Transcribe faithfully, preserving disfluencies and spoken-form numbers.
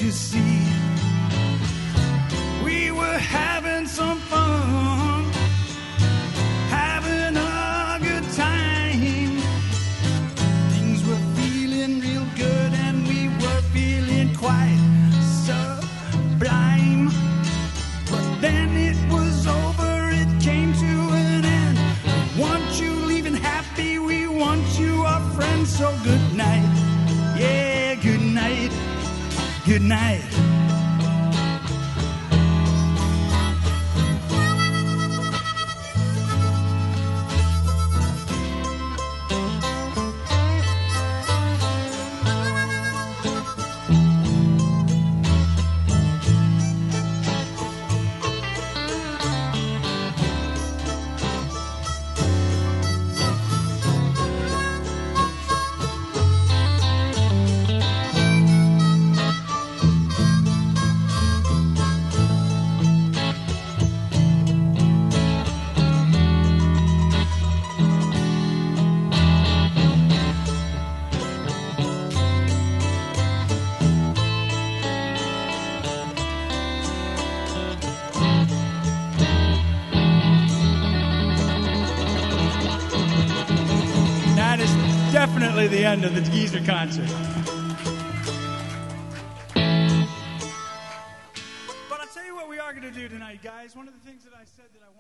you see. We were having some fun, having a good time. Things were feeling real good and we were feeling quite sublime. But then it was over, it came to an end. We want you leaving happy, we want you our friends. So good night, yeah, good night, good night. Definitely the end of the Geezer concert. But I'll tell you what we are going to do tonight, guys. One of the things that I said that I